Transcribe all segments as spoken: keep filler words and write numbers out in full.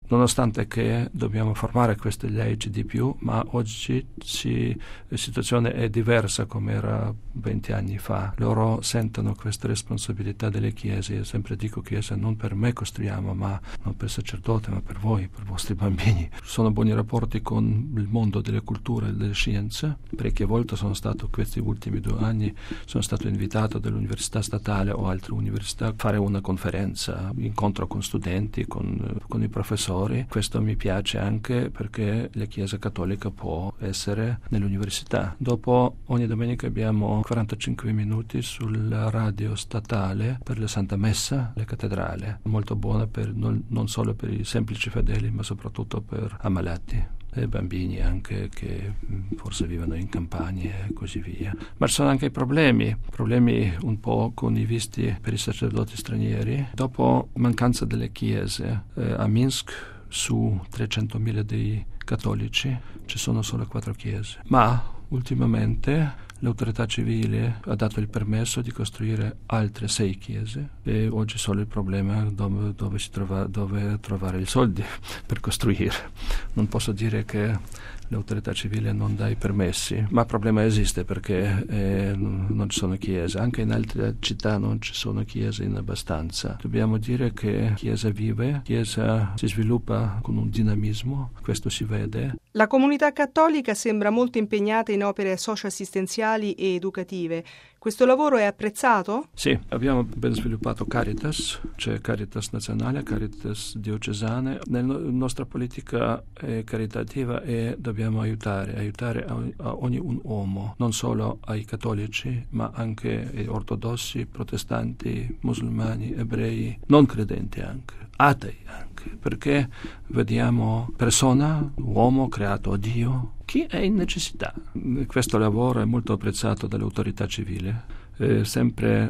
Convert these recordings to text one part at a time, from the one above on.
nonostante che dobbiamo formare queste leggi di più, ma oggi ci, la situazione è diversa come era venti anni fa. Loro sentono questa responsabilità delle chiese. Io sempre dico chiesa non per me costruiamo, ma non per il sacerdote, ma per voi, per i vostri bambini. Sono buoni rapporti con il mondo delle culture e delle scienze. Parecchie volte sono stato, questi ultimi due anni, sono stato invitato dall'università statale o altre università a fare una conferenza, incontro con studenti, con, con i professori. Questo mi piace anche perché la Chiesa Cattolica può essere nell'università. Dopo ogni domenica abbiamo quarantacinque minuti sulla radio statale per la Santa Messa, la cattedrale, molto buona per, non, non solo per i semplici fedeli, ma soprattutto per ammalati e bambini anche che forse vivono in campagne e così via. Ma ci sono anche problemi, problemi un po' condivisti per i sacerdoti stranieri. Dopo mancanza delle chiese eh, a Minsk, su trecentomila dei cattolici ci sono solo quattro chiese, ma ultimamente l'autorità civile ha dato il permesso di costruire altre sei chiese e oggi solo il problema è dove, dove, si trova, dove trovare i soldi per costruire. Non posso dire che l'autorità civile non dà i permessi, ma il problema esiste perché eh, non ci sono chiese. Anche in altre città non ci sono chiese in abbastanza. Dobbiamo dire che Chiesa vive, Chiesa si sviluppa con un dinamismo, questo si vede. La comunità cattolica sembra molto impegnata in opere socio-assistenziali e educative. Questo lavoro è apprezzato? Sì, abbiamo ben sviluppato Caritas, c'è Caritas nazionale, Caritas diocesane. Nella nostra politica eh, caritativa è dobbiamo aiutare, aiutare a, a ogni un uomo, non solo ai cattolici, ma anche ai ortodossi, protestanti, musulmani, ebrei, non credenti anche, atei anche, perché vediamo persona, uomo creato a Dio, chi è in necessità. Questo lavoro è molto apprezzato dall'autorità civile, eh, sempre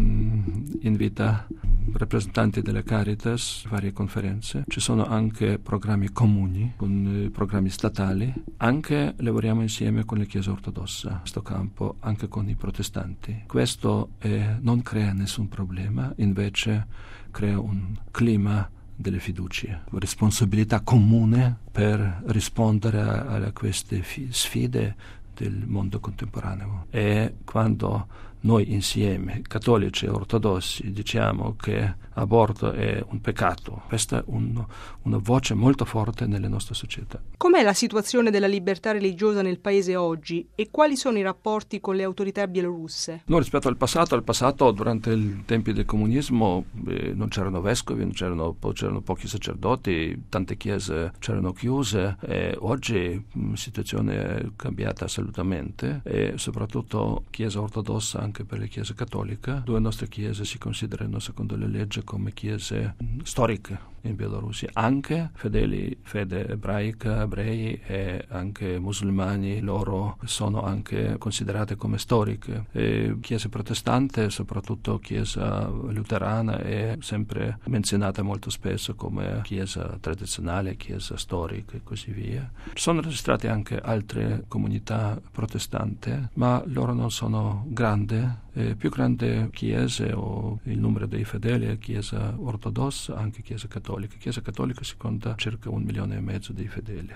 mh, invita rappresentanti della Caritas, varie conferenze, ci sono anche programmi comuni, con eh, programmi statali, anche lavoriamo insieme con la Chiesa ortodossa in questo campo, anche con i protestanti. Questo eh, non crea nessun problema, invece crea un clima delle fiducie, responsabilità comune per rispondere a, a queste fi- sfide del mondo contemporaneo. E quando noi insieme, cattolici e ortodossi, diciamo che aborto è un peccato, questa è un, una voce molto forte nelle nostre società. Com'è la situazione della libertà religiosa nel paese oggi e quali sono i rapporti con le autorità bielorusse? No, rispetto al passato, al passato durante i tempi del comunismo eh, non c'erano vescovi, non c'erano, c'erano pochi sacerdoti, tante chiese c'erano chiuse e oggi la situazione è cambiata assolutamente e soprattutto Chiesa ortodossa anche per la Chiesa cattolica. Due nostre chiese si considerano secondo le leggi come chiese storiche in Bielorussia, anche fedeli, fede ebraica, ebrei e anche musulmani, loro sono anche considerate come storiche. E chiesa protestante, soprattutto chiesa luterana, è sempre menzionata molto spesso come chiesa tradizionale, chiesa storica e così via. Ci sono registrate anche altre comunità protestanti, ma loro non sono grandi. Eh, più grande chiese o il numero dei fedeli è Chiesa ortodossa, anche Chiesa cattolica. Chiesa cattolica si conta circa un milione e mezzo di fedeli.